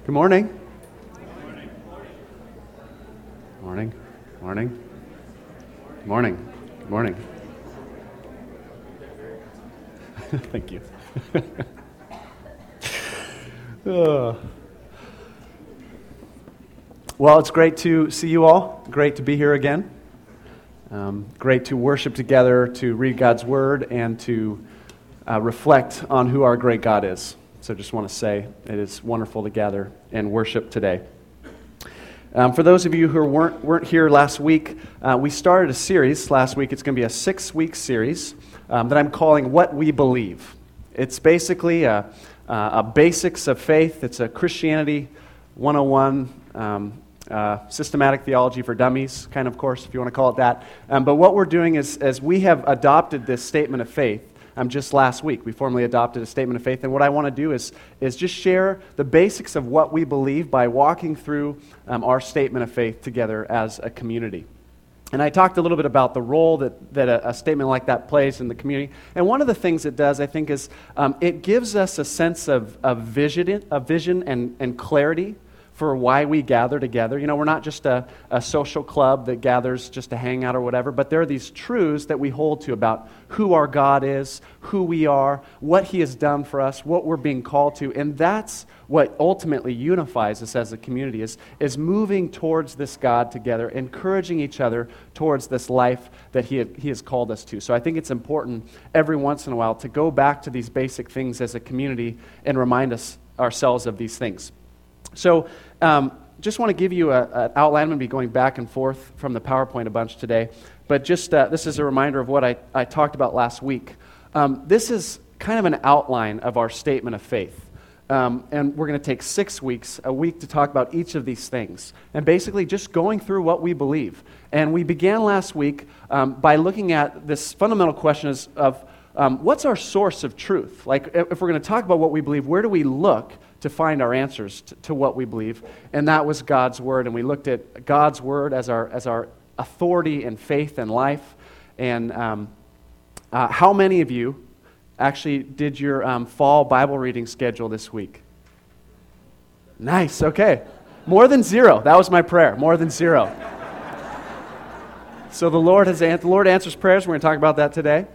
Good morning. Morning. Morning. Morning. Good morning. Thank you. Well, it's great to see you all. Great to be here again. Great to worship together, to read God's Word, and to reflect on who our great God is. So just want to say it is wonderful to gather and worship today. For those of you who weren't here last week, we started a series last week. It's going to be a 6-week series that I'm calling What We Believe. It's basically a basics of faith. It's a Christianity 101 systematic theology for dummies kind of course, if you want to call it that. But what we're doing is, as we have adopted this statement of faith, just last week, we formally adopted a statement of faith, and what I want to do is just share the basics of what we believe by walking through our statement of faith together as a community. And I talked a little bit about the role that a statement like that plays in the community. And one of the things it does, I think, is it gives us a sense of vision and clarity for why we gather together. You know, we're not just a social club that gathers just to hang out or whatever, but there are these truths that we hold to about who our God is, who we are, what He has done for us, what we're being called to, and that's what ultimately unifies us as a community, is moving towards this God together, encouraging each other towards this life that He has called us to. So I think it's important every once in a while to go back to these basic things as a community and remind ourselves of these things. So just want to give you an outline. I'm going to be going back and forth from the PowerPoint a bunch today. But just this is a reminder of what I talked about last week. This is kind of an outline of our statement of faith. And we're going to take 6 weeks, a week to talk about each of these things. And basically just going through what we believe. And we began last week by looking at this fundamental question of what's our source of truth? Like, if we're going to talk about what we believe, where do we look to find our answers to what we believe? And that was God's Word. And we looked at God's Word as our authority and faith and life. And how many of you actually did your fall Bible reading schedule this week? Nice, okay. More than zero. That was my prayer. More than zero. So the Lord answers prayers. We're going to talk about that today.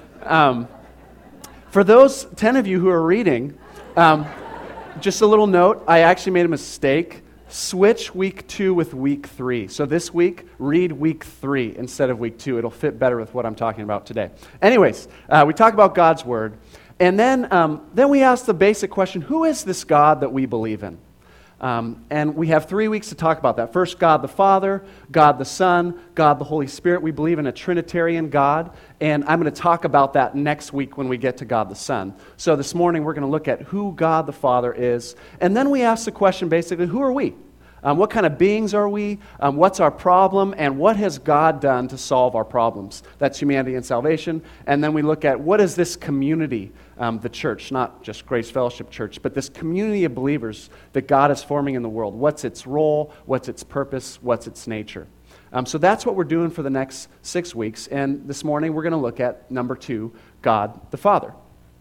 For those 10 of you who are reading, just a little note, I actually made a mistake. Switch week 2 with week 3. So this week, read week 3 instead of week 2. It'll fit better with what I'm talking about today. Anyways, we talk about God's Word. And then we ask the basic question, who is this God that we believe in? And we have 3 weeks to talk about that. First, God the Father, God the Son, God the Holy Spirit. We believe in a Trinitarian God, and I'm going to talk about that next week when we get to God the Son. So this morning we're going to look at who God the Father is, and then we ask the question basically, who are we? What kind of beings are we? What's our problem? And what has God done to solve our problems? That's humanity and salvation. And then we look at what is this community, the church, not just Grace Fellowship Church, but this community of believers that God is forming in the world. What's its role? What's its purpose? What's its nature? So that's what we're doing for the next 6 weeks. And this morning we're going to look at number 2, God the Father.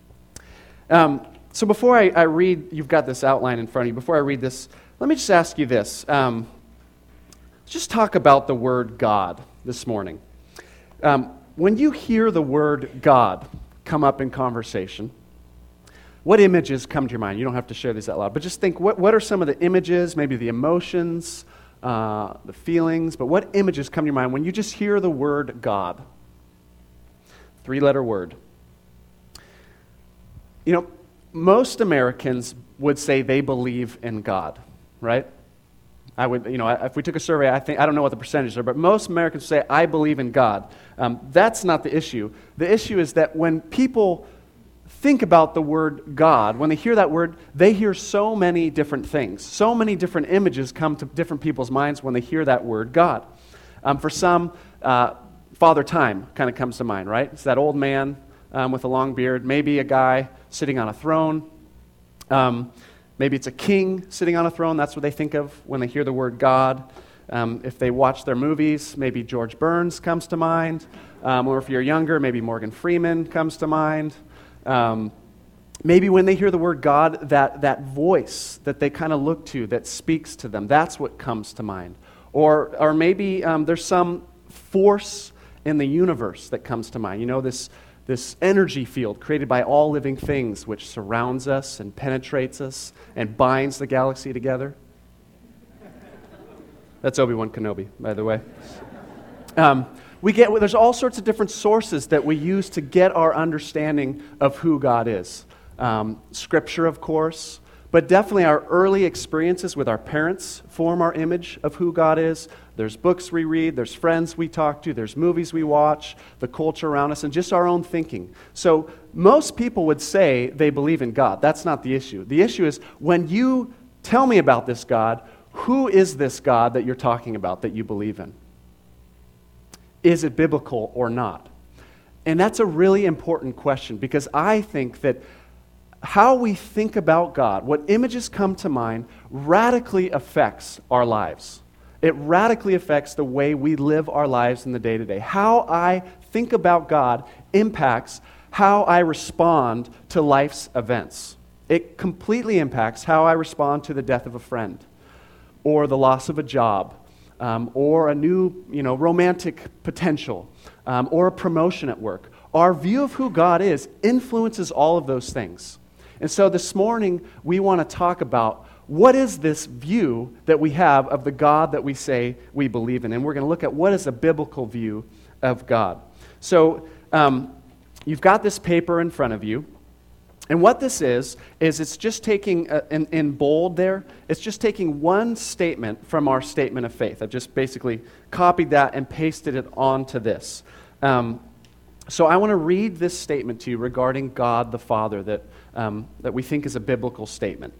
So before I read, you've got this outline in front of you. Before I read this, let me just ask you this. Just talk about the word God this morning. When you hear the word God come up in conversation, what images come to your mind? You don't have to share these out loud, but just think, what are some of the images, maybe the emotions, the feelings, but what images come to your mind when you just hear the word God? 3-letter word. You know, most Americans would say they believe in God. Right? I would, if we took a survey, I don't know what the percentages are, but most Americans say, I believe in God. That's not the issue. The issue is that when people think about the word God, when they hear that word, they hear so many different things. So many different images come to different people's minds when they hear that word God. For some, Father Time kind of comes to mind, right? It's that old man with a long beard, maybe a guy sitting on a throne. Maybe it's a king sitting on a throne. That's what they think of when they hear the word God. If they watch their movies, maybe George Burns comes to mind. Or if you're younger, maybe Morgan Freeman comes to mind. maybe when they hear the word God, that voice that they kind of look to that speaks to them, that's what comes to mind. Or maybe there's some force in the universe that comes to mind. You know, this energy field created by all living things which surrounds us and penetrates us and binds the galaxy together. That's Obi-Wan Kenobi, by the way. There's all sorts of different sources that we use to get our understanding of who God is. Scripture, of course, but definitely our early experiences with our parents form our image of who God is. There's books we read, there's friends we talk to, there's movies we watch, the culture around us, and just our own thinking. So most people would say they believe in God. That's not the issue. The issue is when you tell me about this God, who is this God that you're talking about that you believe in? Is it biblical or not? And that's a really important question because I think that how we think about God, what images come to mind, radically affects our lives. It radically affects the way we live our lives in the day-to-day. How I think about God impacts how I respond to life's events. It completely impacts how I respond to the death of a friend, or the loss of a job, or a new, romantic potential, or a promotion at work. Our view of who God is influences all of those things. And so this morning, we want to talk about what is this view that we have of the God that we say we believe in. And we're going to look at what is a biblical view of God. So you've got this paper in front of you. And what this is it's just taking, in bold there, it's just taking one statement from our statement of faith. I've just basically copied that and pasted it onto this. So I want to read this statement to you regarding God the Father that we think is a biblical statement.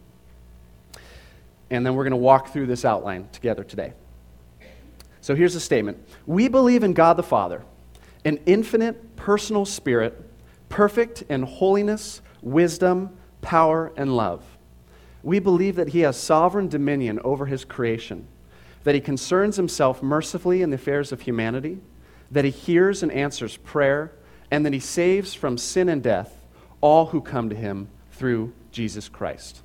And then we're going to walk through this outline together today. So here's the statement. We believe in God the Father, an infinite personal spirit, perfect in holiness, wisdom, power, and love. We believe that he has sovereign dominion over his creation, that he concerns himself mercifully in the affairs of humanity, that he hears and answers prayer, and that he saves from sin and death all who come to him through Jesus Christ.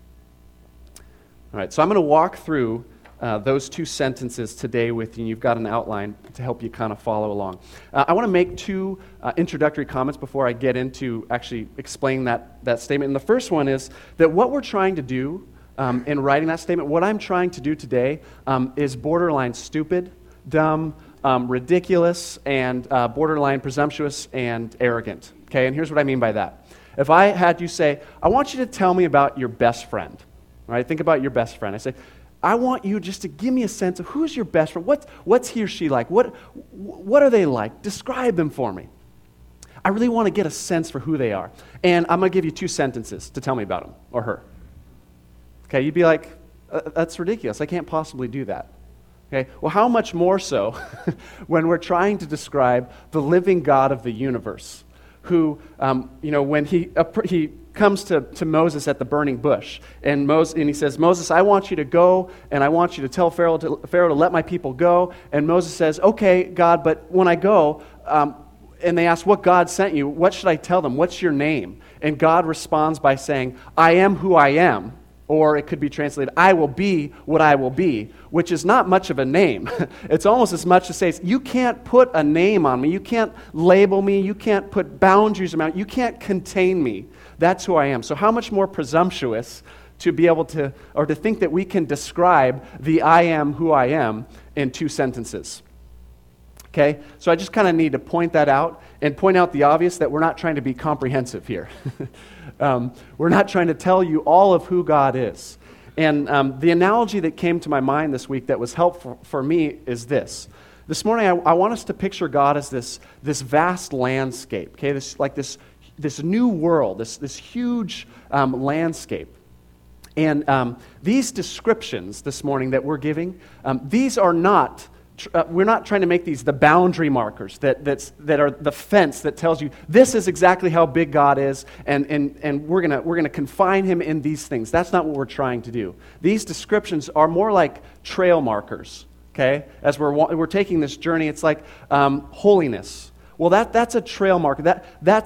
All right, so I'm going to walk through those two sentences today with you, and you've got an outline to help you kind of follow along. I want to make two introductory comments before I get into actually explaining that statement. And the first one is that what we're trying to do in writing that statement, what I'm trying to do today is borderline stupid, dumb, ridiculous, and borderline presumptuous and arrogant. Okay, and here's what I mean by that. If I had you say, I want you to tell me about your best friend. All right, think about your best friend. I say, I want you just to give me a sense of who's your best friend. What's he or she like? What are they like? Describe them for me. I really want to get a sense for who they are. And I'm going to give you two sentences to tell me about him or her. Okay, you'd be like, that's ridiculous. I can't possibly do that. Okay, well, how much more so when we're trying to describe the living God of the universe, who, when he comes to Moses at the burning bush, and he says, Moses, I want you to go, and I want you to tell Pharaoh to let my people go. And Moses says, okay, God, but when I go, and they ask, what God sent you, what should I tell them? What's your name? And God responds by saying, I am who I am. Or it could be translated, I will be what I will be, which is not much of a name. It's almost as much to say, you can't put a name on me. You can't label me. You can't put boundaries around me. You can't contain me. That's who I am. So how much more presumptuous to be able to, or to think that we can describe the I am who I am in two sentences. Okay? So I just kind of need to point that out and point out the obvious that we're not trying to be comprehensive here. We're not trying to tell you all of who God is. And the analogy that came to my mind this week that was helpful for me is this. This morning, I want us to picture God as this vast landscape, okay? This new world, this huge landscape. And these descriptions this morning that we're giving, these are not we're not trying to make these the boundary markers that are the fence that tells you this is exactly how big God is, and we're gonna confine him in these things. That's not what we're trying to do. These descriptions are more like trail markers. Okay, as we're taking this journey, it's like holiness. Well, that's a trail marker.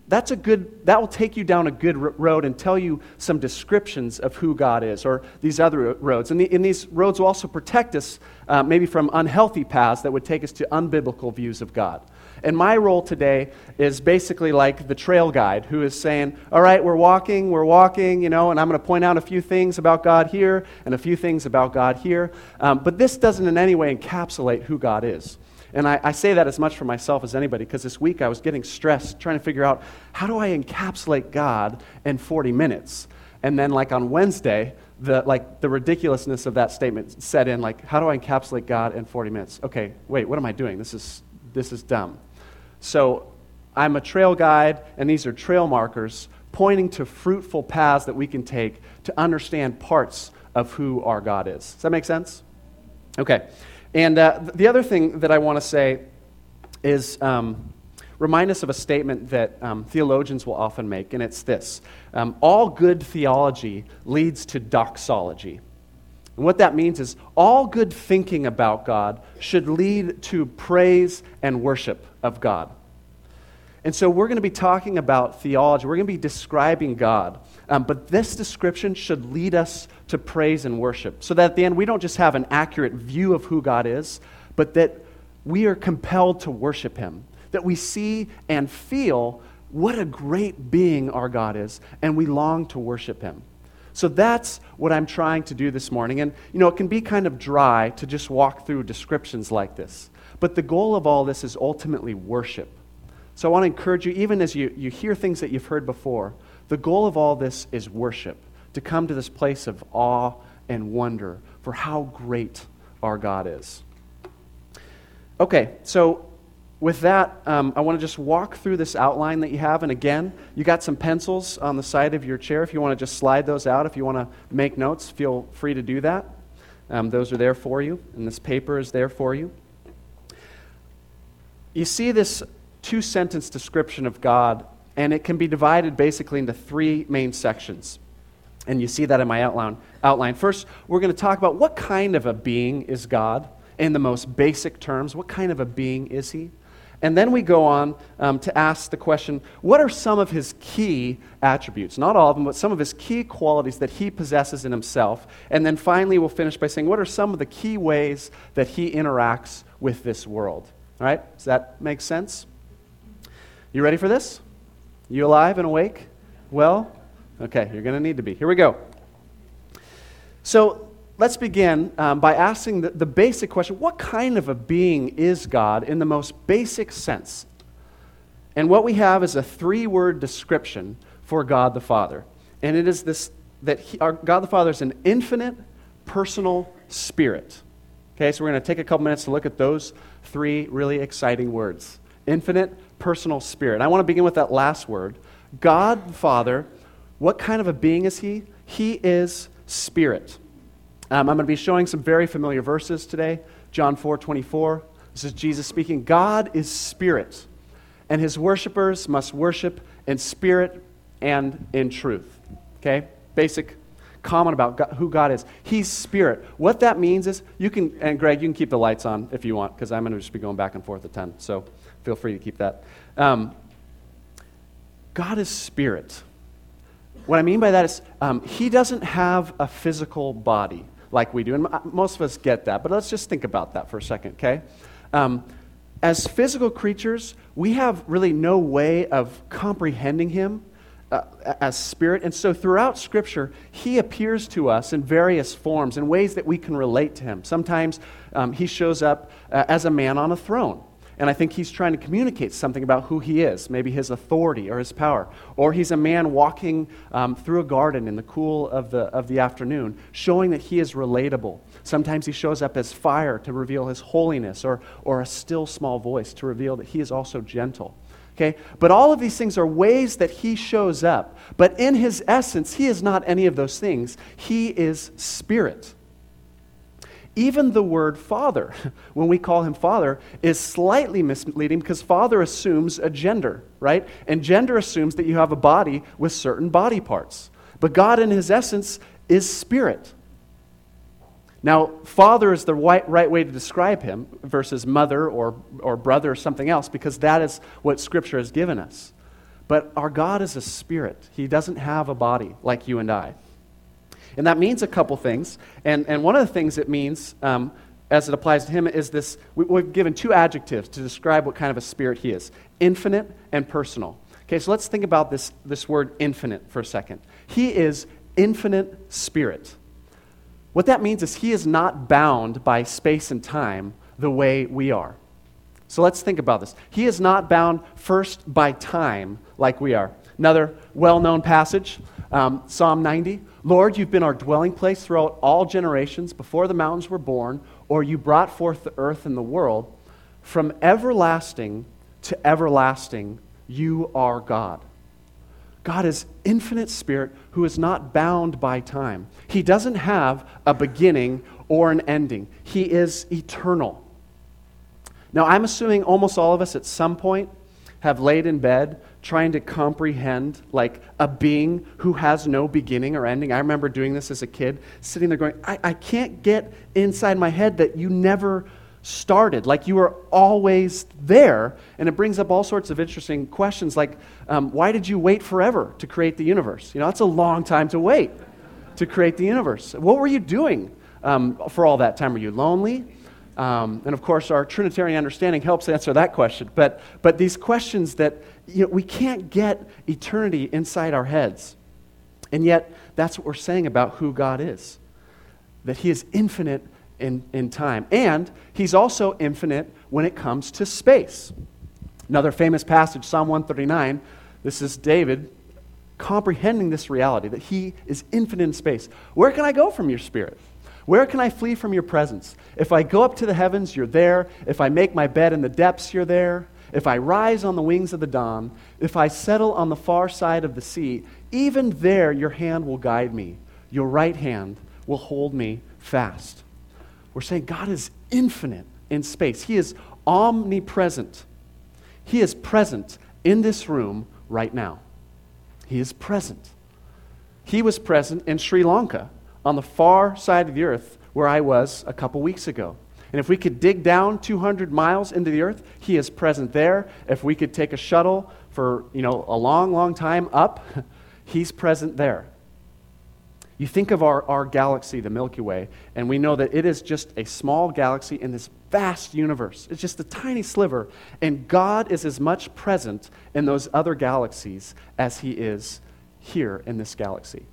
that will take you down a good road and tell you some descriptions of who God is, or these other roads. And these roads will also protect us maybe from unhealthy paths that would take us to unbiblical views of God. And my role today is basically like the trail guide who is saying, all right, we're walking, and I'm going to point out a few things about God here and a few things about God here. But this doesn't in any way encapsulate who God is. And I say that as much for myself as anybody, because this week I was getting stressed trying to figure out, how do I encapsulate God in 40 minutes? And then like on Wednesday, the ridiculousness of that statement set in, like, how do I encapsulate God in 40 minutes? Okay, wait, what am I doing? This is dumb. So I'm a trail guide, and these are trail markers pointing to fruitful paths that we can take to understand parts of who our God is. Does that make sense? Okay. And the other thing that I want to say is remind us of a statement that theologians will often make, and it's this. All good theology leads to doxology. And what that means is all good thinking about God should lead to praise and worship of God. And so we're going to be talking about theology. We're going to be describing God. But this description should lead us to praise and worship, so that at the end we don't just have an accurate view of who God is, but that we are compelled to worship Him, that we see and feel what a great being our God is, and we long to worship Him. So that's what I'm trying to do this morning. And, it can be kind of dry to just walk through descriptions like this. But the goal of all this is ultimately worship. So I want to encourage you, even as you hear things that you've heard before, the goal of all this is worship, to come to this place of awe and wonder for how great our God is. Okay, so with that, I want to just walk through this outline that you have. And again, you got some pencils on the side of your chair. If you want to just slide those out, if you want to make notes, feel free to do that. Those are there for you, and this paper is there for you. You see this two-sentence description of God, and it can be divided basically into three main sections. And you see that in my outline. First, we're going to talk about what kind of a being is God in the most basic terms. What kind of a being is He? And then we go on to ask the question, what are some of His key attributes? Not all of them, but some of His key qualities that He possesses in Himself. And then finally, we'll finish by saying, what are some of the key ways that He interacts with this world? All right? Does that make sense? You ready for this? You alive and awake? Well, okay, you're going to need to be. Here we go. So let's begin by asking the basic question, what kind of a being is God in the most basic sense? And what we have is a three-word description for God the Father. And it is this, that our God the Father is an infinite, personal spirit. Okay, so we're going to take a couple minutes to look at those three really exciting words. Infinite, personal spirit. I want to begin with that last word. God the Father, what kind of a being is He? He is spirit. I'm going to be showing some very familiar verses today. John 4:24. This is Jesus speaking. God is spirit, and His worshipers must worship in spirit and in truth. Okay? Basic comment about God, who God is. He's spirit. What that means is, and Greg, you can keep the lights on if you want, because I'm going to just be going back and forth at 10, so feel free to keep that. God is spirit. What I mean by that is He doesn't have a physical body like we do, and most of us get that, but let's just think about that for a second, okay? As physical creatures, we have really no way of comprehending Him as spirit, and so throughout Scripture, He appears to us in various forms, in ways that we can relate to Him. Sometimes He shows up as a man on a throne. And I think He's trying to communicate something about who He is, maybe His authority or His power. Or He's a man walking through a garden in the cool of the afternoon, showing that He is relatable. Sometimes He shows up as fire to reveal His holiness, or a still small voice to reveal that He is also gentle. Okay? But all of these things are ways that He shows up. But in His essence, He is not any of those things. He is spirit. Even the word Father, when we call Him Father, is slightly misleading because Father assumes a gender, right? And gender assumes that you have a body with certain body parts. But God in His essence is spirit. Now, Father is the right way to describe Him versus mother or brother or something else, because that is what Scripture has given us. But our God is a spirit. He doesn't have a body like you and I. And that means a couple things. And one of the things it means, as it applies to him, is this. We've given two adjectives to describe what kind of a spirit he is: infinite and personal. Okay, so let's think about this word infinite for a second. He is infinite spirit. What that means is he is not bound by space and time the way we are. So let's think about this. He is not bound first by time like we are. Another well-known passage, Psalm 90. Lord, you've been our dwelling place throughout all generations before the mountains were born, or you brought forth the earth and the world. From everlasting to everlasting, you are God. God is infinite spirit who is not bound by time. He doesn't have a beginning or an ending. He is eternal. Now, I'm assuming almost all of us at some point have laid in bed trying to comprehend like a being who has no beginning or ending. I remember doing this as a kid, sitting there going, I can't get inside my head that you never started, like you were always there. And it brings up all sorts of interesting questions like, why did you wait forever to create the universe? You know, that's a long time to wait to create the universe. What were you doing for all that time? Were you lonely? And of course, our Trinitarian understanding helps answer that question. But these questions that we can't get eternity inside our heads. And yet, that's what we're saying about who God is. That he is infinite in time. And he's also infinite when it comes to space. Another famous passage, Psalm 139, this is David comprehending this reality, that he is infinite in space. Where can I go from your spirit? Where can I flee from your presence? If I go up to the heavens, you're there. If I make my bed in the depths, you're there. If I rise on the wings of the dawn, if I settle on the far side of the sea, even there your hand will guide me. Your right hand will hold me fast. We're saying God is infinite in space. He is omnipresent. He is present in this room right now. He is present. He was present in Sri Lanka, on the far side of the earth where I was a couple weeks ago. And if we could dig down 200 miles into the earth, he is present there. If we could take a shuttle for, a long, long time up, he's present there. You think of our galaxy, the Milky Way, and we know that it is just a small galaxy in this vast universe. It's just a tiny sliver, and God is as much present in those other galaxies as he is here in this galaxy.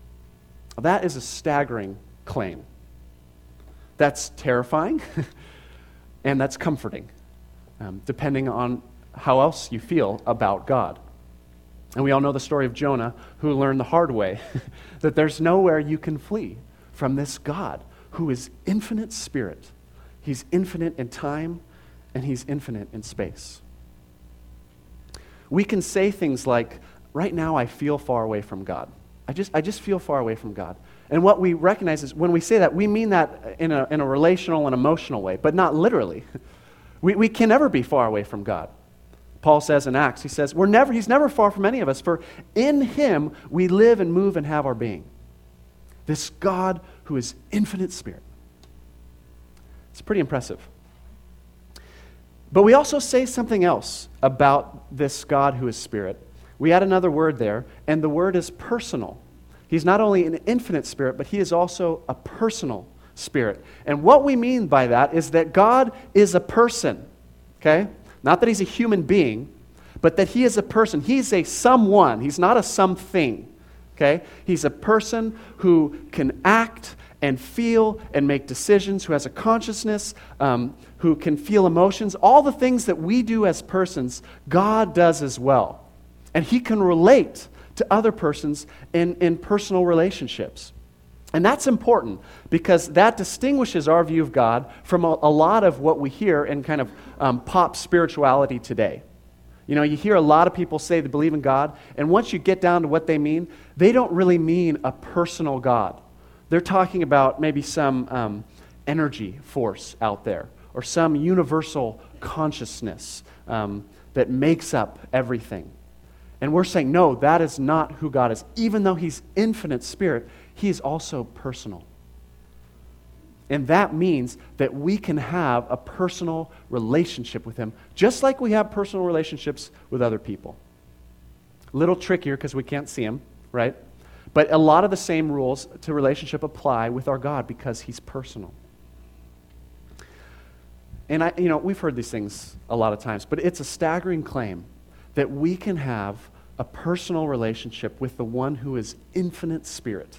That is a staggering claim. That's terrifying, and that's comforting, depending on how else you feel about God. And we all know the story of Jonah, who learned the hard way that there's nowhere you can flee from this God who is infinite spirit. He's infinite in time, and he's infinite in space. We can say things like, right now I feel far away from God. I just feel far away from God. And what we recognize is when we say that, we mean that in a relational and emotional way, but not literally. We can never be far away from God. Paul says in Acts, he says, he's never far from any of us, for in him we live and move and have our being. This God who is infinite spirit. It's pretty impressive. But we also say something else about this God who is spirit. We add another word there, and the word is personal. He's not only an infinite spirit, but he is also a personal spirit. And what we mean by that is that God is a person, okay? Not that he's a human being, but that he is a person. He's a someone. He's not a something, okay? He's a person who can act and feel and make decisions, who has a consciousness, who can feel emotions. All the things that we do as persons, God does as well. And he can relate to other persons in personal relationships. And that's important because that distinguishes our view of God from a lot of what we hear in kind of pop spirituality today. You hear a lot of people say they believe in God, and once you get down to what they mean, they don't really mean a personal God. They're talking about maybe some energy force out there or some universal consciousness that makes up everything. And we're saying, no, that is not who God is. Even though he's infinite spirit, he is also personal. And that means that we can have a personal relationship with him, just like we have personal relationships with other people. A little trickier because we can't see him, right? But a lot of the same rules to relationship apply with our God because he's personal. And we've heard these things a lot of times, but it's a staggering claim that we can have a personal relationship with the one who is infinite spirit.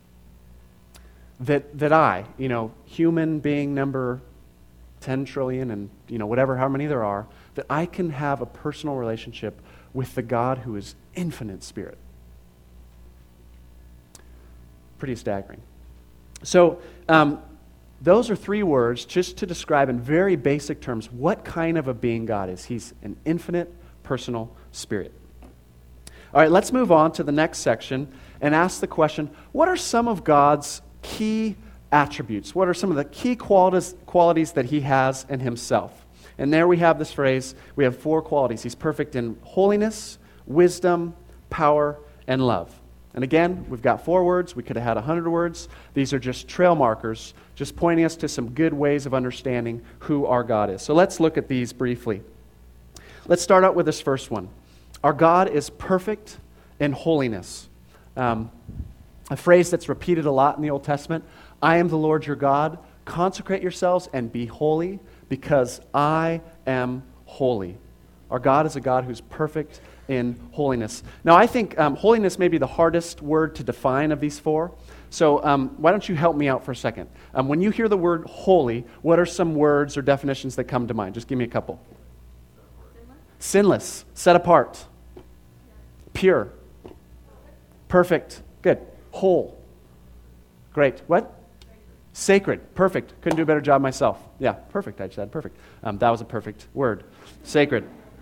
That I, human being number 10 trillion and, how many there are, that I can have a personal relationship with the God who is infinite spirit. Pretty staggering. So, those are 3 words just to describe in very basic terms what kind of a being God is. He's an infinite personal spirit. All right, let's move on to the next section and ask the question, what are some of God's key attributes? What are some of the key qualities that he has in himself? And there we have this phrase, we have 4 qualities. He's perfect in holiness, wisdom, power, and love. And again, we've got 4 words. We could have had 100 words. These are just trail markers, just pointing us to some good ways of understanding who our God is. So let's look at these briefly. Let's start out with this first one. Our God is perfect in holiness. A phrase that's repeated a lot in the Old Testament. I am the Lord your God. Consecrate yourselves and be holy because I am holy. Our God is a God who's perfect in holiness. Now, I think holiness may be the hardest word to define of these 4. So why don't you help me out for a second? When you hear the word holy, what are some words or definitions that come to mind? Just give me a couple. Sinless, set apart, pure, perfect, good, whole, great. What? Sacred, perfect. Couldn't do a better job myself. Yeah, perfect, I just said perfect. That was a perfect word. Sacred.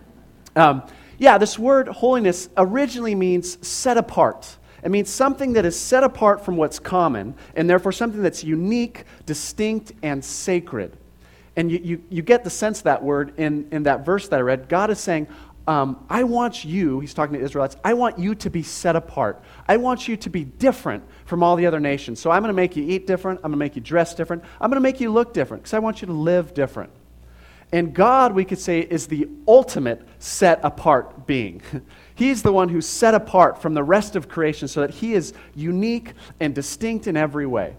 This word holiness originally means set apart. It means something that is set apart from what's common, and therefore something that's unique, distinct, and sacred. And you get the sense of that word in that verse that I read. God is saying, I want you, he's talking to Israelites, I want you to be set apart. I want you to be different from all the other nations. So I'm going to make you eat different. I'm going to make you dress different. I'm going to make you look different because I want you to live different. And God, we could say, is the ultimate set apart being. He's the one who's set apart from the rest of creation so that he is unique and distinct in every way.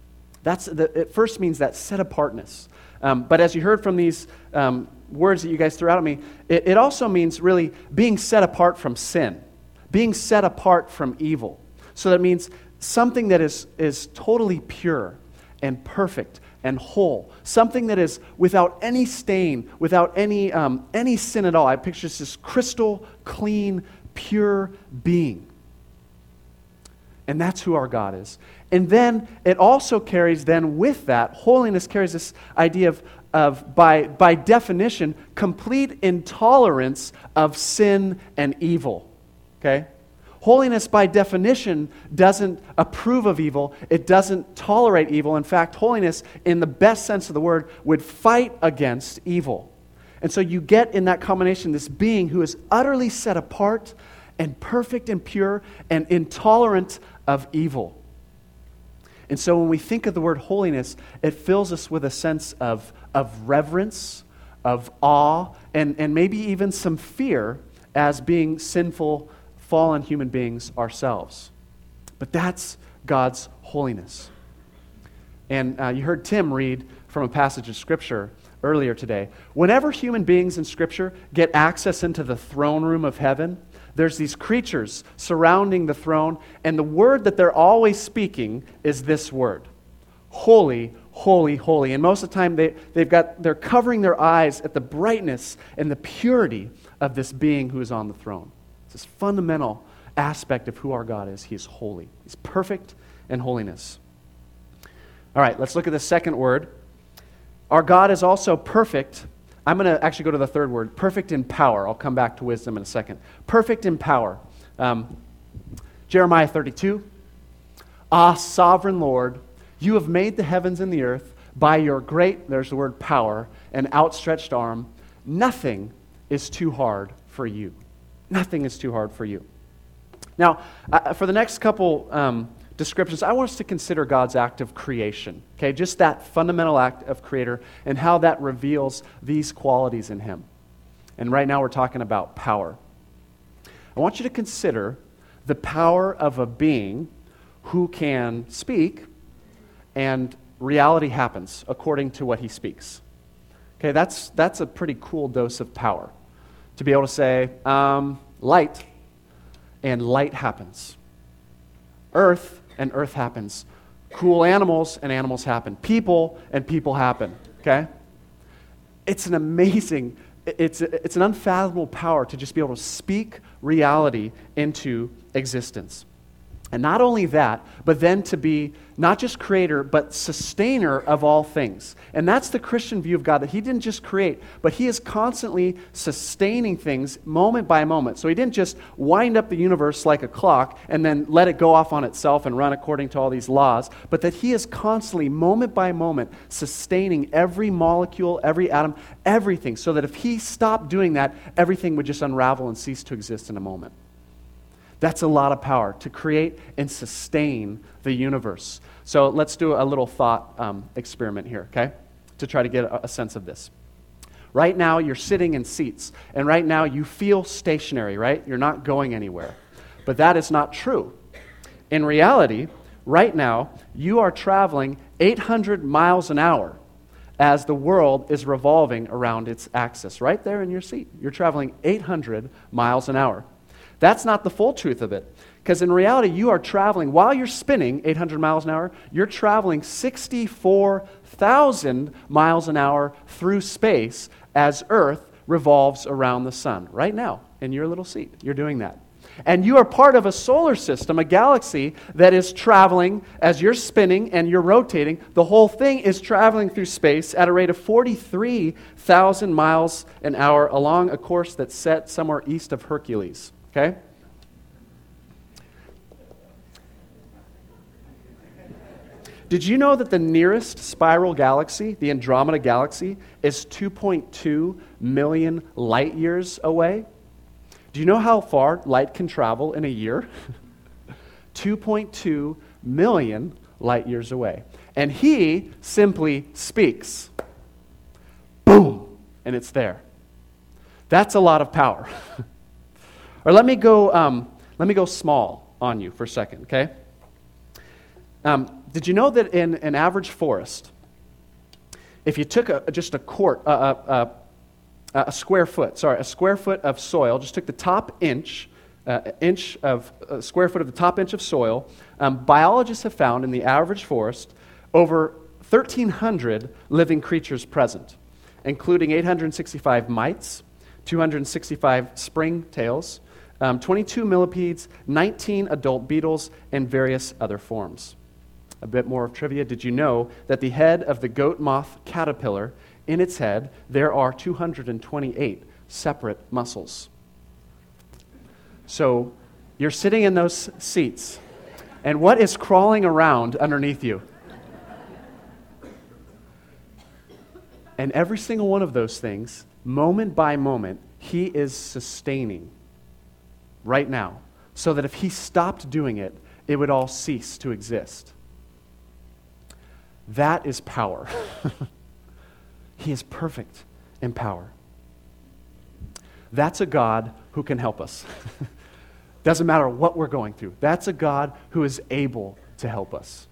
It first means that set apartness. But as you heard from these words that you guys threw out at me, it also means really being set apart from sin, being set apart from evil. So that means something that is totally pure and perfect and whole, something that is without any stain, without any sin at all. I picture this crystal clean, pure being. And that's who our God is. And then it also carries then with that, holiness carries this idea of by definition, complete intolerance of sin and evil. Okay? Holiness by definition doesn't approve of evil. It doesn't tolerate evil. In fact, holiness, in the best sense of the word, would fight against evil. And so you get in that combination this being who is utterly set apart and perfect and pure and intolerant of evil. And so when we think of the word holiness, it fills us with a sense of reverence, of awe, and maybe even some fear as being sinful, fallen human beings ourselves. But that's God's holiness. And you heard Tim read from a passage of Scripture earlier today. Whenever human beings in Scripture get access into the throne room of heaven, there's these creatures surrounding the throne, and the word that they're always speaking is this word: holy, holy, holy. And most of the time they're covering their eyes at the brightness and the purity of this being who is on the throne. It's this fundamental aspect of who our God is. He is holy. He's perfect in holiness. All right, let's look at the second word. Our God is also perfect. I'm going to actually go to the third word, perfect in power. I'll come back to wisdom in a second. Perfect in power. Jeremiah 32. Ah, sovereign Lord, you have made the heavens and the earth by your great, there's the word power, and outstretched arm. Nothing is too hard for you. Nothing is too hard for you. Now, for the next couple descriptions, I want us to consider God's act of creation. Okay, just that fundamental act of creator and how that reveals these qualities in him. And right now we're talking about power. I want you to consider the power of a being who can speak and reality happens according to what he speaks. Okay, that's a pretty cool dose of power. To be able to say, light, and light happens. Earth, and earth happens. Cool animals, and animals happen. People, and people happen. Okay? It's an amazing, it's an unfathomable power to just be able to speak reality into existence. And not only that, but then to be not just creator, but sustainer of all things. And that's the Christian view of God, that he didn't just create, but he is constantly sustaining things moment by moment. So he didn't just wind up the universe like a clock and then let it go off on itself and run according to all these laws, but that he is constantly, moment by moment, sustaining every molecule, every atom, everything, so that if he stopped doing that, everything would just unravel and cease to exist in a moment. That's a lot of power, to create and sustain the universe. So let's do a little thought experiment here, okay? To try to get a sense of this. Right now, you're sitting in seats, and right now you feel stationary, right? You're not going anywhere. But that is not true. In reality, right now, you are traveling 800 miles an hour as the world is revolving around its axis, right there in your seat. You're traveling 800 miles an hour. That's not the full truth of it. Because in reality, you are traveling, while you're spinning 800 miles an hour, you're traveling 64,000 miles an hour through space as Earth revolves around the sun. Right now, in your little seat, you're doing that. And you are part of a solar system, a galaxy that is traveling as you're spinning and you're rotating. The whole thing is traveling through space at a rate of 43,000 miles an hour along a course that's set somewhere east of Hercules. Okay? Did you know that the nearest spiral galaxy, the Andromeda Galaxy, is 2.2 million light years away? Do you know how far light can travel in a year? 2.2 million light years away. And he simply speaks. Boom! And it's there. That's a lot of power. Or let me go small on you for a second, okay? Did you know that in an average forest, if you took a square foot of soil, just took the top square foot of the top inch of soil, biologists have found in the average forest over 1,300 living creatures present, including 865 mites, 265 springtails, 22 millipedes, 19 adult beetles, and various other forms. A bit more of trivia. Did you know that the head of the goat moth caterpillar, in its head, there are 228 separate muscles? So you're sitting in those seats, and what is crawling around underneath you? And every single one of those things, moment by moment, he is sustaining right now, so that if he stopped doing it, it would all cease to exist. That is power. He is perfect in power. That's a God who can help us. Doesn't matter what we're going through. That's a God who is able to help us.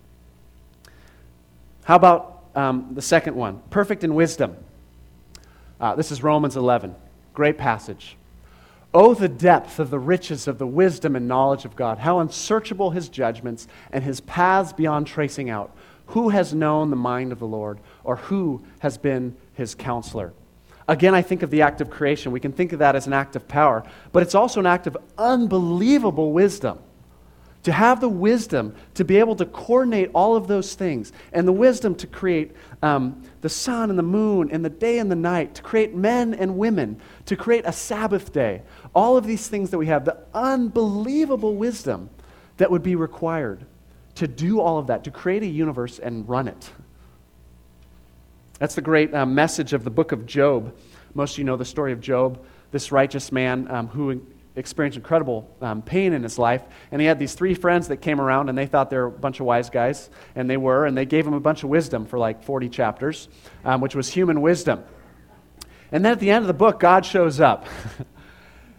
How about the second one? Perfect in wisdom. This is Romans 11. Great passage. Oh, the depth of the riches of the wisdom and knowledge of God. How unsearchable his judgments and his paths beyond tracing out. Who has known the mind of the Lord, or who has been his counselor? Again, I think of the act of creation. We can think of that as an act of power, but it's also an act of unbelievable wisdom. To have the wisdom to be able to coordinate all of those things, and the wisdom to create the sun and the moon and the day and the night, to create men and women, to create a Sabbath day. All of these things that we have, the unbelievable wisdom that would be required to do all of that, to create a universe and run it. That's the great message of the book of Job. Most of you know the story of Job, this righteous man who experienced incredible pain in his life, and he had these three friends that came around, and they thought they were a bunch of wise guys, and they gave him a bunch of wisdom for like 40 chapters, which was human wisdom. And then at the end of the book, God shows up.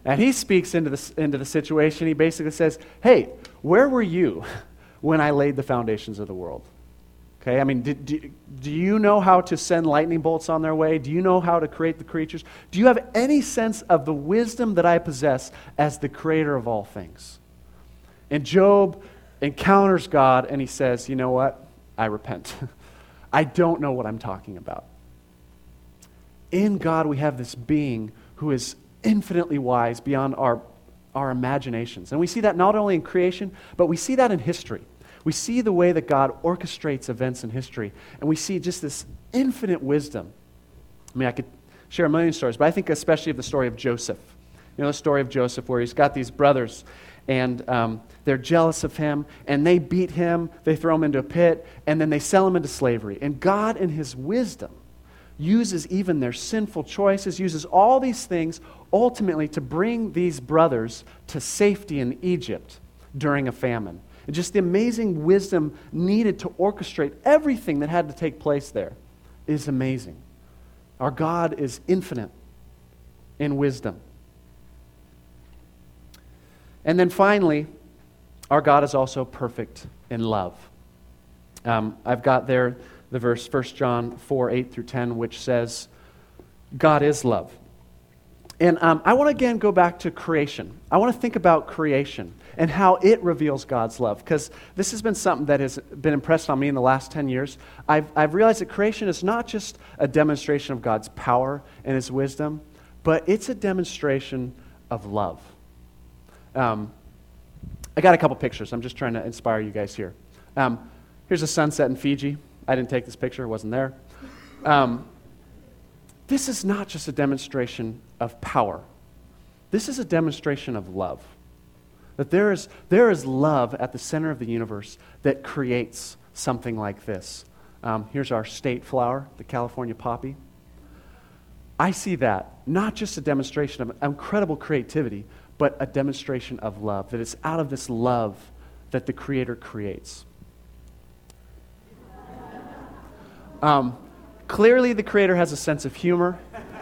And he speaks into the situation. He basically says, hey, where were you when I laid the foundations of the world? Okay, I mean, do you know how to send lightning bolts on their way? Do you know how to create the creatures? Do you have any sense of the wisdom that I possess as the creator of all things? And Job encounters God and he says, you know what? I repent. I don't know what I'm talking about. In God we have this being who is infinitely wise beyond our imaginations. And we see that not only in creation, but we see that in history. We see the way that God orchestrates events in history, and we see just this infinite wisdom. I mean, I could share a million stories, but I think especially of the story of Joseph. You know, the story of Joseph where he's got these brothers, and they're jealous of him, and they beat him, they throw him into a pit, and then they sell him into slavery. And God, in his wisdom, uses even their sinful choices, uses all these things ultimately to bring these brothers to safety in Egypt during a famine. And just the amazing wisdom needed to orchestrate everything that had to take place there is amazing. Our God is infinite in wisdom. And then finally, our God is also perfect in love. I've got there the verse 1 John 4, 8 through 10, which says, God is love. And I want to again go back to creation. I want to think about creation and how it reveals God's love, because this has been something that has been impressed on me in the last 10 years. I've realized that creation is not just a demonstration of God's power and his wisdom, but it's a demonstration of love. I got a couple pictures. I'm just trying to inspire you guys here. Here's a sunset in Fiji. I didn't take this picture. It wasn't there. This is not just a demonstration of power. This is a demonstration of love. That there is love at the center of the universe that creates something like this. Here's our state flower, the California poppy. I see that not just a demonstration of incredible creativity, but a demonstration of love. That it's out of this love that the Creator creates. Clearly, the Creator has a sense of humor.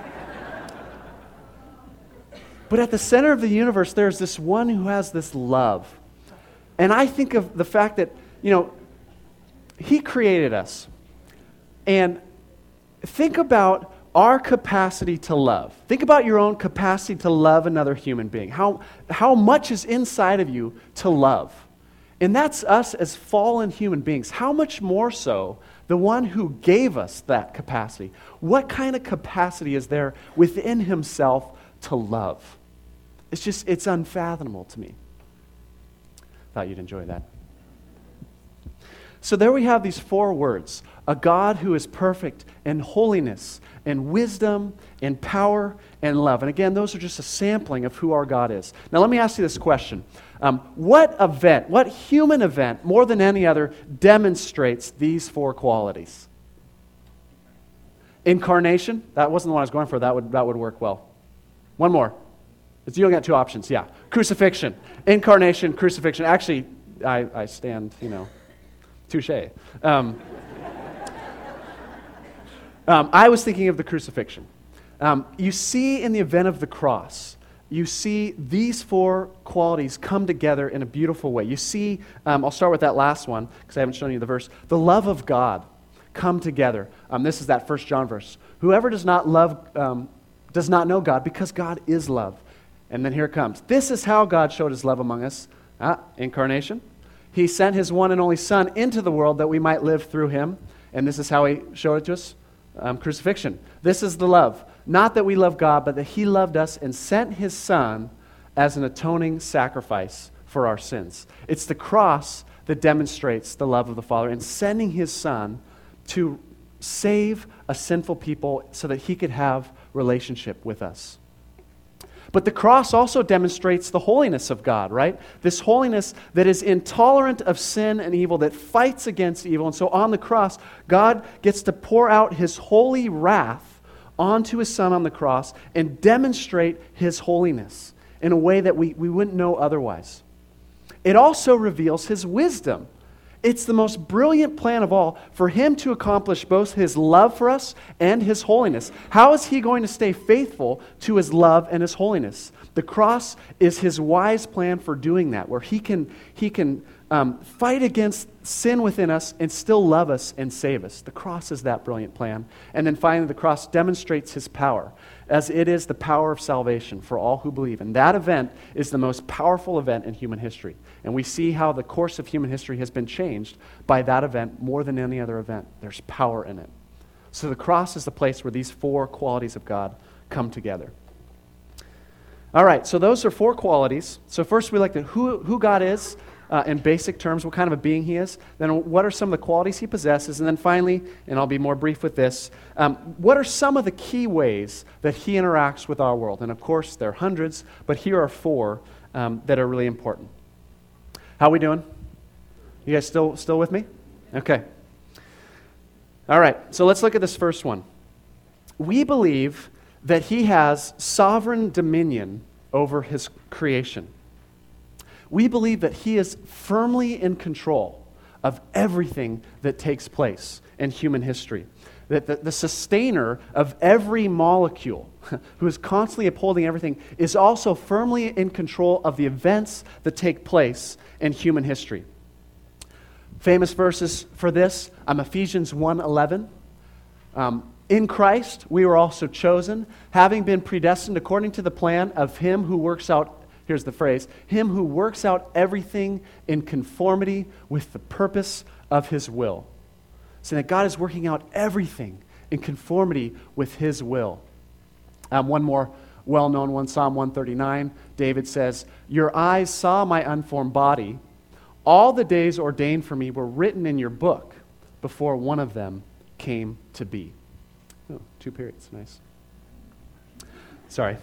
But at the center of the universe, there's this one who has this love. And I think of the fact that, He created us. And think about our capacity to love. Think about your own capacity to love another human being. How much is inside of you to love? And that's us as fallen human beings. How much more so the one who gave us that capacity? What kind of capacity is there within himself to love? It's unfathomable to me. Thought you'd enjoy that. So there we have these 4 words. A God who is perfect in holiness, in wisdom, in power, and love. And again, those are just a sampling of who our God is. Now let me ask you this question. What human event, more than any other, demonstrates these 4 qualities? Incarnation? That wasn't the one I was going for. That would work well. One more. You only got 2 options, yeah. Crucifixion. Incarnation, crucifixion. Actually, I stand, touche. I was thinking of the crucifixion. You see in the event of the cross, you see these 4 qualities come together in a beautiful way. You see, I'll start with that last one, because I haven't shown you the verse. The love of God come together. This is that 1 John verse. Whoever does not love does not know God, because God is love. And then here it comes. This is how God showed his love among us. Incarnation. He sent his one and only Son into the world that we might live through him. And this is how he showed it to us. Crucifixion. This is the love. Not that we love God, but that he loved us and sent his Son as an atoning sacrifice for our sins. It's the cross that demonstrates the love of the Father in sending his Son to save a sinful people so that he could have relationship with us. But the cross also demonstrates the holiness of God, right? This holiness that is intolerant of sin and evil, that fights against evil. And so on the cross, God gets to pour out his holy wrath onto his Son on the cross and demonstrate his holiness in a way that we wouldn't know otherwise. It also reveals his wisdom. It's the most brilliant plan of all for him to accomplish both his love for us and his holiness. How is he going to stay faithful to his love and his holiness? The cross is his wise plan for doing that, where he can fight against sin within us and still love us and save us. The cross is that brilliant plan. And then finally, the cross demonstrates his power, as it is the power of salvation for all who believe. And that event is the most powerful event in human history. And we see how the course of human history has been changed by that event more than any other event. There's power in it. So the cross is the place where these four qualities of God come together. All right, so those are four qualities. So first we like to who God is in basic terms, what kind of a being he is. Then what are some of the qualities he possesses. And then finally, and I'll be more brief with this, what are some of the key ways that he interacts with our world? And of course, there are hundreds, but here are four that are really important. How are we doing? You guys still with me? Okay. All right, so let's look at this first one. We believe that he has sovereign dominion over his creation. We believe that he is firmly in control of everything that takes place in human history. That the sustainer of every molecule, who is constantly upholding everything, is also firmly in control of the events that take place in human history. Famous verses for this, Ephesians 1:11. In Christ we were also chosen, having been predestined according to the plan of him who works out, here's the phrase, him who works out everything in conformity with the purpose of his will. So that God is working out everything in conformity with his will. One more well-known one, Psalm 139, David says, "Your eyes saw my unformed body. All the days ordained for me were written in your book before one of them came to be." Oh, 2 periods, nice. Sorry.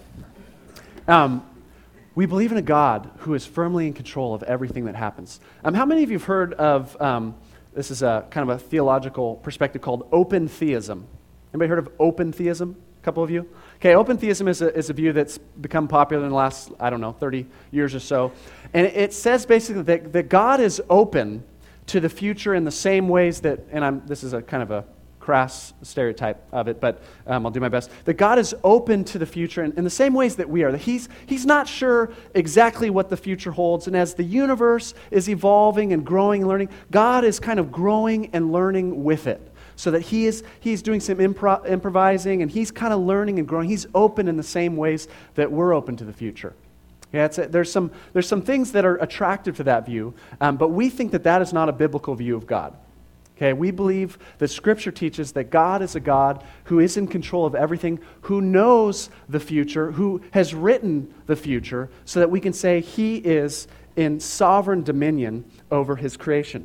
We believe in a God who is firmly in control of everything that happens. How many of you have heard of, this is a kind of a theological perspective called open theism? Anybody heard of open theism? A couple of you? Okay, open theism is a view that's become popular in the last, 30 years or so. And it says basically that God is open to the future in the same ways that, and this is a kind of a crass stereotype of it, but I'll do my best, that God is open to the future in the same ways that we are. That He's not sure exactly what the future holds, and as the universe is evolving and growing and learning, God is kind of growing and learning with it. So that he's doing some improvising, and he's kind of learning and growing. He's open in the same ways that we're open to the future. Yeah, there's some things that are attractive to that view, but we think that is not a biblical view of God. Okay, we believe that Scripture teaches that God is a God who is in control of everything, who knows the future, who has written the future, so that we can say He is in sovereign dominion over His creation.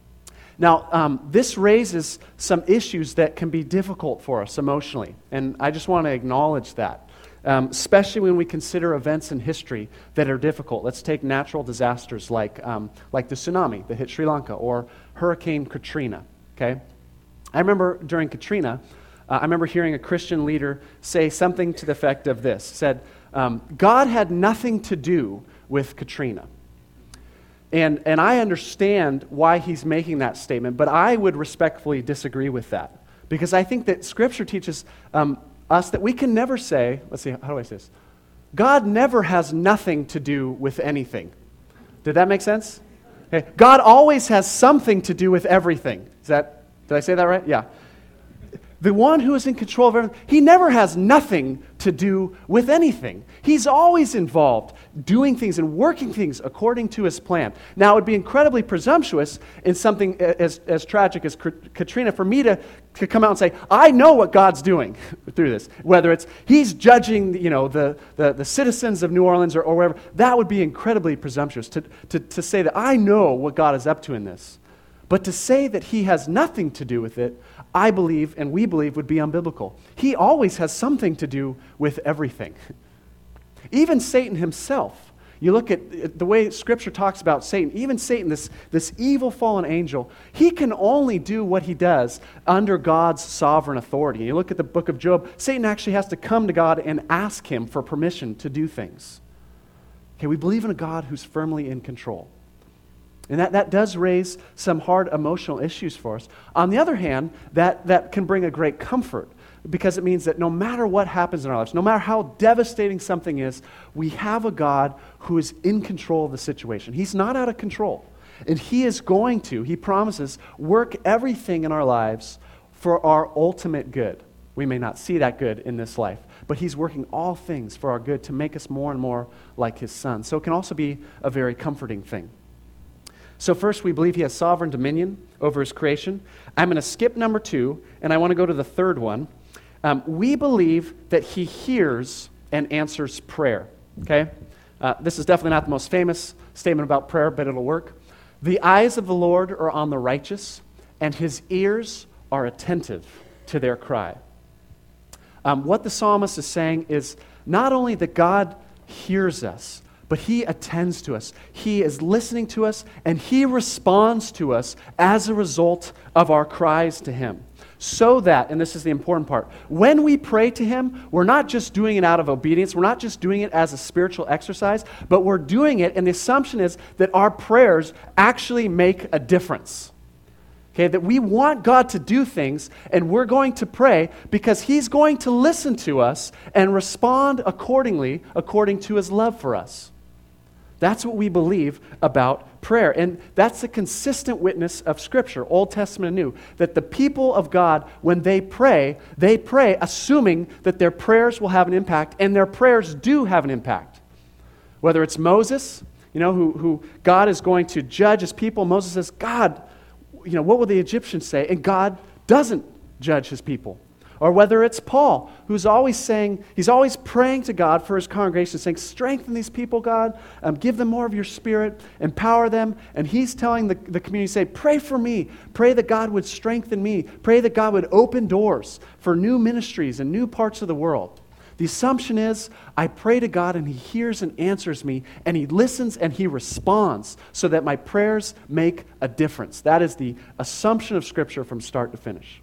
Now, this raises some issues that can be difficult for us emotionally, and I just want to acknowledge that, especially when we consider events in history that are difficult. Let's take natural disasters like the tsunami that hit Sri Lanka or Hurricane Katrina. Okay, I remember during Katrina, I remember hearing a Christian leader say something to the effect of this: said, "God had nothing to do with Katrina." And I understand why he's making that statement, but I would respectfully disagree with that. Because I think that Scripture teaches us that we can never say, let's see, how do I say this? God never has nothing to do with anything. Did that make sense? Okay. God always has something to do with everything. Did I say that right? Yeah. The one who is in control of everything, he never has nothing to do with anything. He's always involved, doing things and working things according to his plan. Now, it would be incredibly presumptuous in something as tragic as Katrina for me to come out and say, I know what God's doing through this. Whether it's he's judging the citizens of New Orleans or wherever, that would be incredibly presumptuous to say that I know what God is up to in this. But to say that he has nothing to do with it, I believe, and we believe, would be unbiblical. He always has something to do with everything. Even Satan himself. You look at the way Scripture talks about Satan. Even Satan, this evil fallen angel, he can only do what he does under God's sovereign authority. And you look at the book of Job, Satan actually has to come to God and ask him for permission to do things. Okay, we believe in a God who's firmly in control. And that does raise some hard emotional issues for us. On the other hand, that can bring a great comfort, because it means that no matter what happens in our lives, no matter how devastating something is, we have a God who is in control of the situation. He's not out of control. And He is going to, He promises, work everything in our lives for our ultimate good. We may not see that good in this life, but He's working all things for our good to make us more and more like His Son. So it can also be a very comforting thing. So first, we believe He has sovereign dominion over His creation. I'm going to skip number 2, and I want to go to the third one. We believe that He hears and answers prayer. Okay? This is definitely not the most famous statement about prayer, but it'll work. The eyes of the Lord are on the righteous, and His ears are attentive to their cry. What the psalmist is saying is not only that God hears us, but He attends to us. He is listening to us, and He responds to us as a result of our cries to Him. So that, and this is the important part, when we pray to Him, we're not just doing it out of obedience, we're not just doing it as a spiritual exercise, but we're doing it, and the assumption is that our prayers actually make a difference. Okay, that we want God to do things, and we're going to pray because He's going to listen to us and respond accordingly, according to His love for us. That's what we believe about prayer. And that's the consistent witness of Scripture, Old Testament and New, that the people of God, when they pray assuming that their prayers will have an impact, and their prayers do have an impact. Whether it's Moses, who God is going to judge His people, Moses says, God, what will the Egyptians say? And God doesn't judge His people. Or whether it's Paul, who's always saying, he's always praying to God for his congregation, saying, strengthen these people, God, give them more of your Spirit, empower them. And he's telling the community, say, pray for me. Pray that God would strengthen me. Pray that God would open doors for new ministries and new parts of the world. The assumption is, I pray to God and He hears and answers me, and He listens and He responds so that my prayers make a difference. That is the assumption of Scripture from start to finish.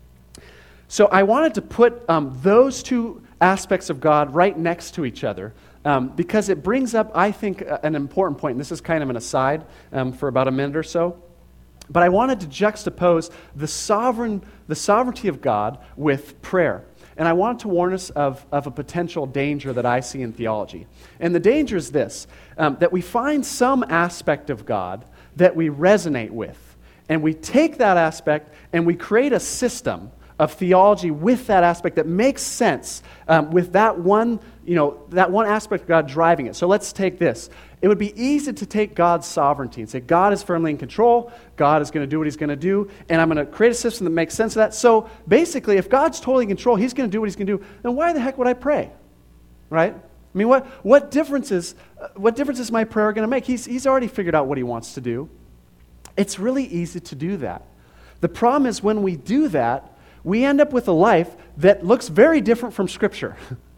So I wanted to put those two aspects of God right next to each other because it brings up, I think, an important point. And this is kind of an aside for about a minute or so. But I wanted to juxtapose the sovereignty of God with prayer. And I wanted to warn us of a potential danger that I see in theology. And the danger is this, that we find some aspect of God that we resonate with. And we take that aspect and we create a system of theology with that aspect that makes sense with that one aspect of God driving it. So let's take this. It would be easy to take God's sovereignty and say, God is firmly in control, God is going to do what He's going to do, and I'm going to create a system that makes sense of that. So basically, if God's totally in control, He's going to do what He's going to do, then why the heck would I pray? Right? I mean, what difference is my prayer going to make? He's already figured out what He wants to do. It's really easy to do that. The problem is when we do that, we end up with a life that looks very different from Scripture.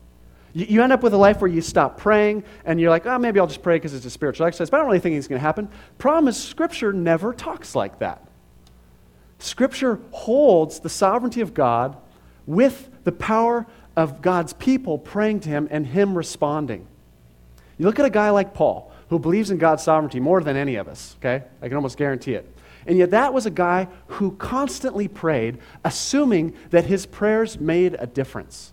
You end up with a life where you stop praying, and you're like, maybe I'll just pray because it's a spiritual exercise, but I don't really think it's going to happen. Problem is, Scripture never talks like that. Scripture holds the sovereignty of God with the power of God's people praying to Him and Him responding. You look at a guy like Paul, who believes in God's sovereignty more than any of us, okay? I can almost guarantee it. And yet that was a guy who constantly prayed, assuming that his prayers made a difference.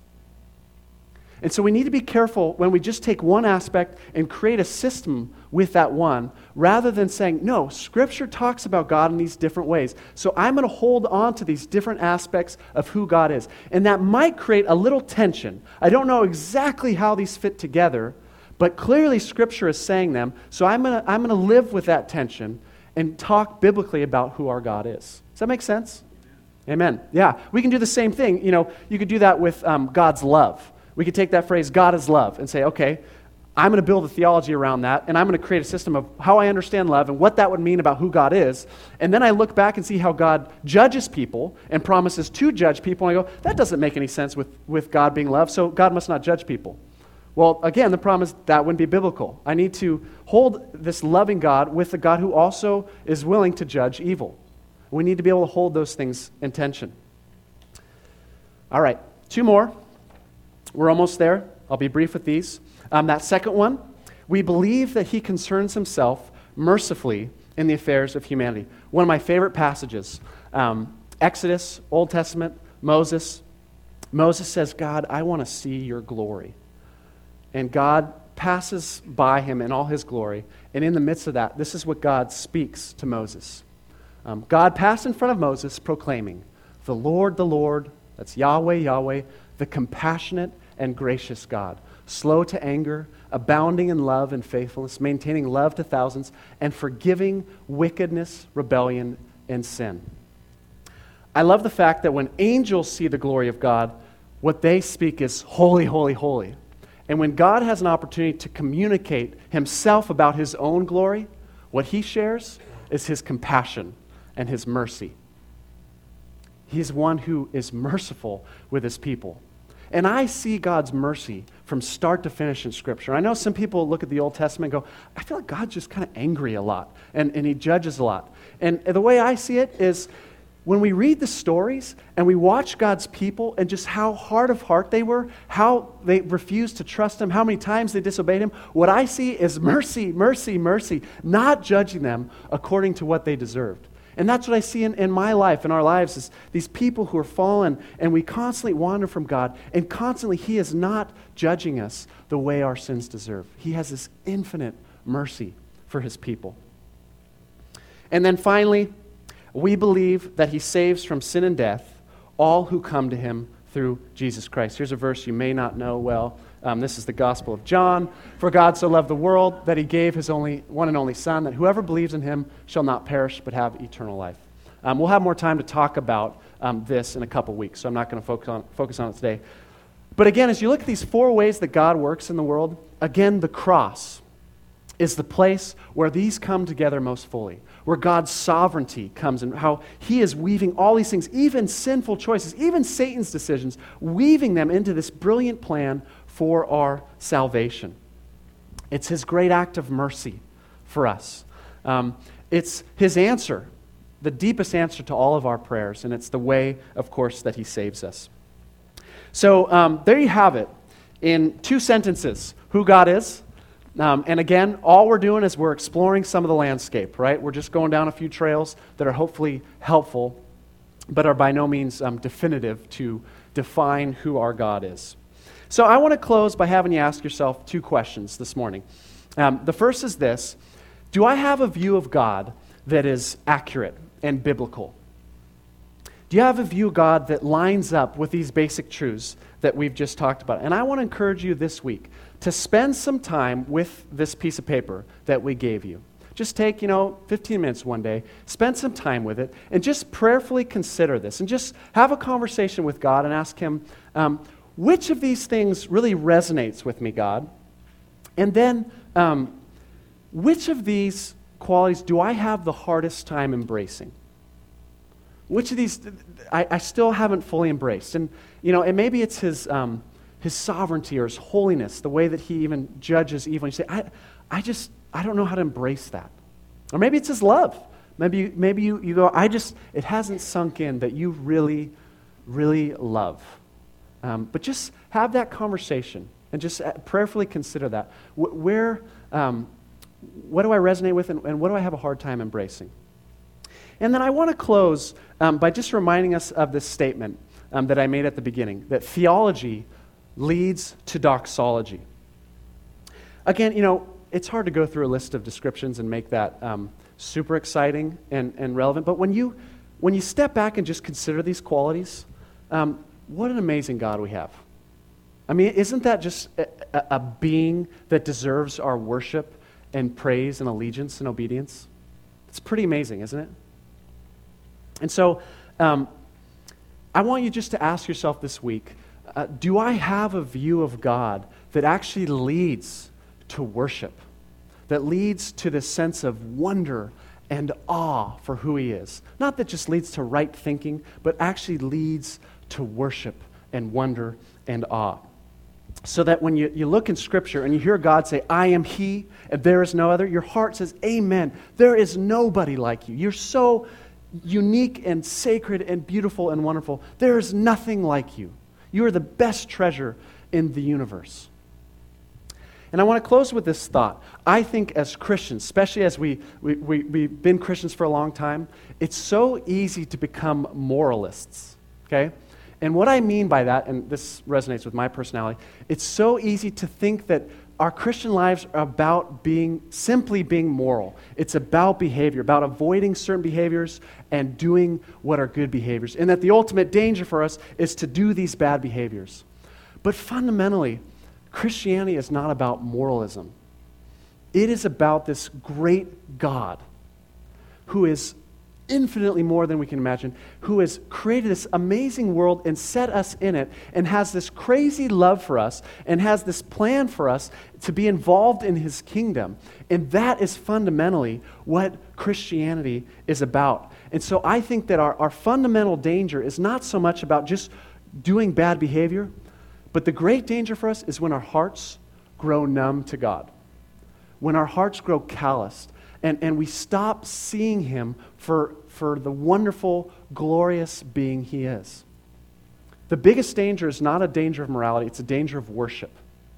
And so we need to be careful when we just take one aspect and create a system with that one, rather than saying, no, Scripture talks about God in these different ways. So I'm going to hold on to these different aspects of who God is. And that might create a little tension. I don't know exactly how these fit together, but clearly Scripture is saying them. So I'm going to live with that tension and talk biblically about who our God is. Does that make sense? Amen. Yeah, we can do the same thing. You could do that with God's love. We could take that phrase, God is love, and say, okay, I'm going to build a theology around that, and I'm going to create a system of how I understand love and what that would mean about who God is. And then I look back and see how God judges people and promises to judge people, and I go, that doesn't make any sense with God being love, so God must not judge people. Well, again, the problem is that wouldn't be biblical. I need to hold this loving God with the God who also is willing to judge evil. We need to be able to hold those things in tension. All right, 2 more. We're almost there. I'll be brief with these. That second one, we believe that He concerns Himself mercifully in the affairs of humanity. One of my favorite passages, Exodus, Old Testament, Moses. Moses says, God, I want to see your glory. And God passes by him in all his glory. And in the midst of that, this is what God speaks to Moses. God passed in front of Moses proclaiming, the Lord, that's Yahweh, Yahweh, the compassionate and gracious God, slow to anger, abounding in love and faithfulness, maintaining love to thousands, and forgiving wickedness, rebellion, and sin. I love the fact that when angels see the glory of God, what they speak is holy, holy, holy. And when God has an opportunity to communicate himself about his own glory, what he shares is his compassion and his mercy. He's one who is merciful with his people. And I see God's mercy from start to finish in Scripture. I know some people look at the Old Testament and go, I feel like God's just kind of angry a lot, and he judges a lot. And the way I see it is when we read the stories and we watch God's people and just how hard of heart they were, how they refused to trust him, how many times they disobeyed him, what I see is mercy, mercy, mercy, not judging them according to what they deserved. And that's what I see in my life, in our lives, is these people who are fallen, and we constantly wander from God, and constantly he is not judging us the way our sins deserve. He has this infinite mercy for his people. And then finally, we believe that he saves from sin and death all who come to him through Jesus Christ. Here's a verse you may not know well. This is the Gospel of John. For God so loved the world that he gave his one and only Son, that whoever believes in him shall not perish but have eternal life. We'll have more time to talk about this in a couple weeks, so I'm not going to focus on it today. But again, as you look at these 4 ways that God works in the world, again, the cross is the place where these come together most fully, where God's sovereignty comes and how he is weaving all these things, even sinful choices, even Satan's decisions, weaving them into this brilliant plan for our salvation. It's his great act of mercy for us. It's his answer, the deepest answer to all of our prayers, and it's the way, of course, that he saves us. So there you have it, in 2 sentences, who God is. And again, all we're doing is we're exploring some of the landscape, right? We're just going down a few trails that are hopefully helpful, but are by no means definitive to define who our God is. So I want to close by having you ask yourself 2 questions this morning. The first is this: do I have a view of God that is accurate and biblical? Do you have a view of God that lines up with these basic truths that we've just talked about? And I want to encourage you this week to spend some time with this piece of paper that we gave you. Just take, 15 minutes one day, spend some time with it, and just prayerfully consider this, and just have a conversation with God and ask him, which of these things really resonates with me, God? And then, which of these qualities do I have the hardest time embracing? Which of these I still haven't fully embraced? And, and maybe it's his sovereignty or his holiness, the way that he even judges evil. And you say, I don't know how to embrace that. Or maybe it's his love. Maybe you go, it hasn't sunk in that you really, really love. But just have that conversation and just prayerfully consider that. What do I resonate with and what do I have a hard time embracing? And then I want to close by just reminding us of this statement that I made at the beginning, that theology leads to doxology. Again, it's hard to go through a list of descriptions and make that super exciting and relevant, but when you step back and just consider these qualities, what an amazing God we have. I mean, isn't that just a being that deserves our worship and praise and allegiance and obedience? It's pretty amazing, isn't it? And so I want you just to ask yourself this week, do I have a view of God that actually leads to worship, that leads to this sense of wonder and awe for who he is? Not that just leads to right thinking, but actually leads to worship and wonder and awe. So that when you look in Scripture and you hear God say, I am he, and there is no other, your heart says, amen. There is nobody like you. You're so unique and sacred and beautiful and wonderful. There is nothing like you. You are the best treasure in the universe. And I want to close with this thought. I think as Christians, especially as we've been Christians for a long time, it's so easy to become moralists, okay? And what I mean by that, and this resonates with my personality, it's so easy to think that our Christian lives are about simply being moral. It's about behavior, about avoiding certain behaviors and doing what are good behaviors. And that the ultimate danger for us is to do these bad behaviors. But fundamentally, Christianity is not about moralism. It is about this great God who is infinitely more than we can imagine, who has created this amazing world and set us in it and has this crazy love for us and has this plan for us to be involved in his kingdom. And that is fundamentally what Christianity is about. And so I think that our fundamental danger is not so much about just doing bad behavior, but the great danger for us is when our hearts grow numb to God, when our hearts grow calloused, and we stop seeing him for the wonderful, glorious being he is. The biggest danger is not a danger of morality, it's a danger of worship.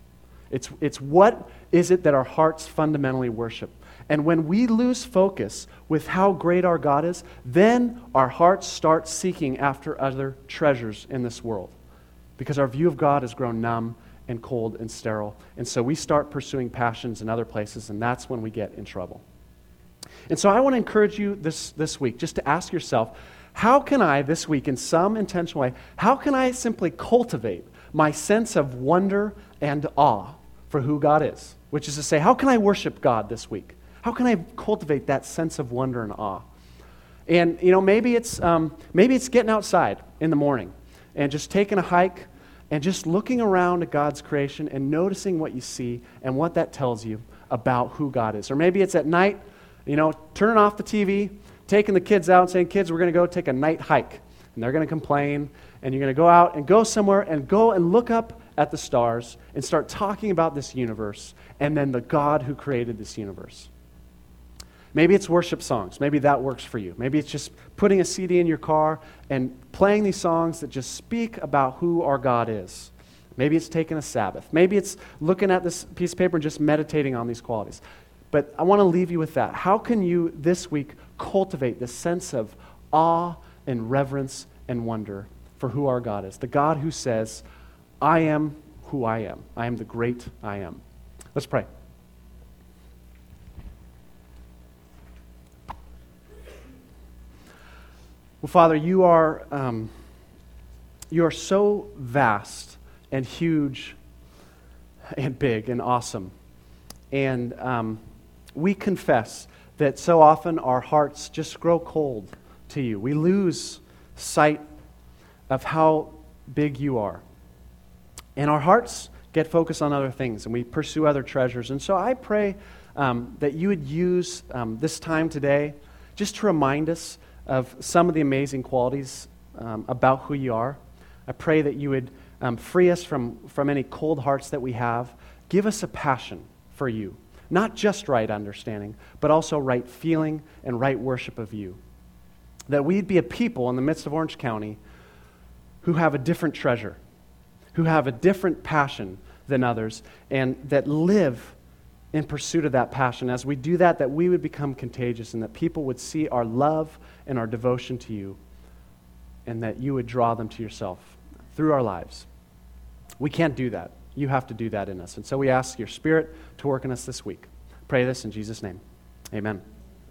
It's what is it that our hearts fundamentally worship. And when we lose focus with how great our God is, then our hearts start seeking after other treasures in this world. Because our view of God has grown numb and cold and sterile. And so we start pursuing passions in other places, and that's when we get in trouble. And so I want to encourage you this week just to ask yourself, how can I this week, in some intentional way, how can I simply cultivate my sense of wonder and awe for who God is? Which is to say, how can I worship God this week? How can I cultivate that sense of wonder and awe? And maybe it's getting outside in the morning and just taking a hike and just looking around at God's creation and noticing what you see and what that tells you about who God is. Or maybe it's at night, turning off the TV, taking the kids out and saying, kids, we're going to go take a night hike. And they're going to complain, and you're going to go out and go somewhere and go and look up at the stars and start talking about this universe and then the God who created this universe. Maybe it's worship songs. Maybe that works for you. Maybe it's just putting a CD in your car and playing these songs that just speak about who our God is. Maybe it's taking a Sabbath. Maybe it's looking at this piece of paper and just meditating on these qualities. But I want to leave you with that. How can you this week cultivate this sense of awe and reverence and wonder for who our God is? The God who says, I am who I am. I am the great I am. Let's pray. Well, Father, you are so vast and huge and big and awesome. And we confess that so often our hearts just grow cold to you. We lose sight of how big you are. And our hearts get focused on other things, and we pursue other treasures. And so I pray that you would use this time today just to remind us of some of the amazing qualities about who you are. I pray that you would free us from any cold hearts that we have. Give us a passion for you. Not just right understanding, but also right feeling and right worship of you. That we'd be a people in the midst of Orange County who have a different treasure, who have a different passion than others, and that live in pursuit of that passion. As we do that, that we would become contagious and that people would see our love and our devotion to you, and that you would draw them to yourself through our lives. We can't do that. You have to do that in us. And so we ask your Spirit to work in us this week. Pray this in Jesus' name. Amen.